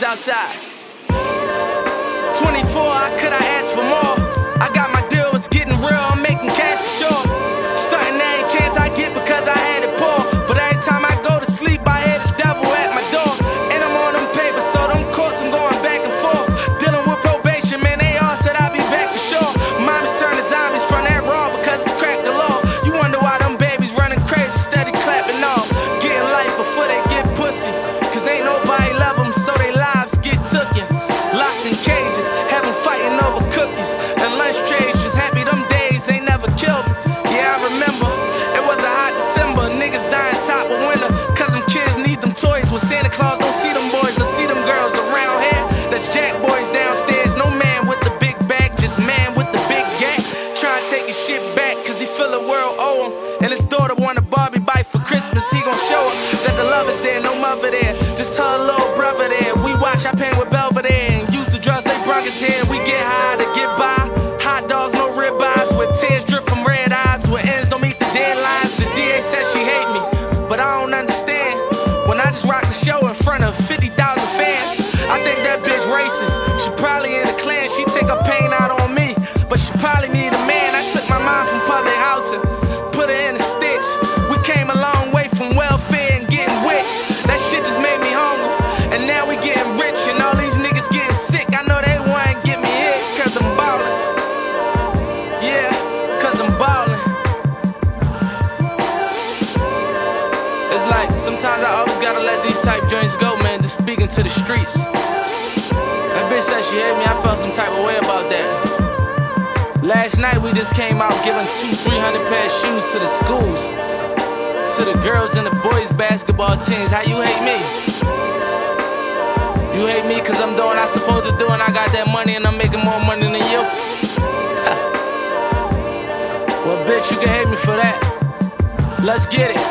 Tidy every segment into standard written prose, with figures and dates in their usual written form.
outside. 24, could I ask for more? I got my deal, it's getting real, I'm making cash for sure. Starting every chance I get because I had it poor. But every time I go to sleep, I hear the devil at my door. And I'm on them papers, so them courts I'm going back and forth. Dealing with probation, man, they all said I'll be back for sure. Mommy's turning zombies from that raw because it's cracked the law. You wonder why them babies running crazy, steady clapping off. Getting life before they get pussy, cause ain't nobody love them, so they lives get tooken. Locked in cages, have them fighting over cookies and lunch trays. Just happy them days ain't never killed me. Yeah, I remember, it was a hot December. Niggas dying top of winter, cause them kids need them toys. When Santa Claus don't see them boys or see them girls around here. That's Jack boys downstairs, no man with the big bag, just man with the big gap. Trying to take his shit back, cause he feel the world owe him. And his daughter want a Barbie bike for Christmas. He gon' show her that the love is there, no mother there, just her little brother there. We watch, I paint with Belvedere and use the drugs they brung us here. We get high to get by, hot dogs, no ribeyes, with tears drip from red eyes, with ends don't meet the deadlines. The DA said she hate me, but I don't understand. When I just rock the show in front of 50,000 fans, I think that bitch racist. She probably in the Klan, she take her pain out on me, but she probably need a man. I took my mom from public housing, put her in a stitch. We came a long way from welfare and getting wet. That shit just made me hungry, and now we getting rich, and all these niggas getting sick. I know they wanna get me hit, cause I'm ballin'. Yeah, cause I'm ballin'. It's like, sometimes I always gotta let these type joints go, man, just speaking to the streets. That bitch said she hate me, I felt some type of way about that. Last night we just came out giving 200-300 pair of shoes to the schools, to the girls and the boys basketball teams. How you hate me? You hate me cause I'm doing what I'm supposed to do, and I got that money and I'm making more money than you? Well, bitch, you can hate me for that. Let's get it.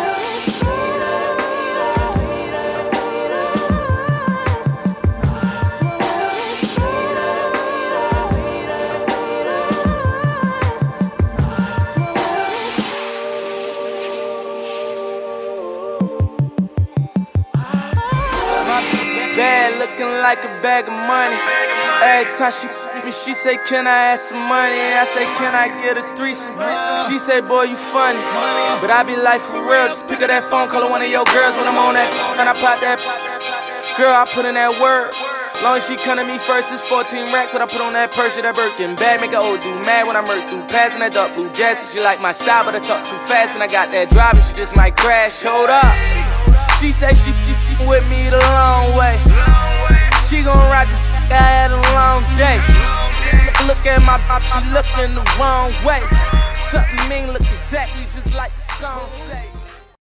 Bad looking like a bag of money. Every time she me, she say, can I have some money? And I say, can I get a threesome? She say, boy, you funny. But I be like, for real, just pick up that phone, call her one of your girls when I'm on that. And I pop that. Girl, I put in that word. Long as she come to me first, it's 14 racks. What I put on that purse, that Birkin bag, make her old dude mad when I murk through. Passing that dark blue jazz, she like my style, but I talk too fast. And I got that drive, and she just might crash. Hold up. She say she with me the long way. She gon' ride this, I had a long day. Look at my pop, she looking the wrong way. Something mean look exactly just like the song say.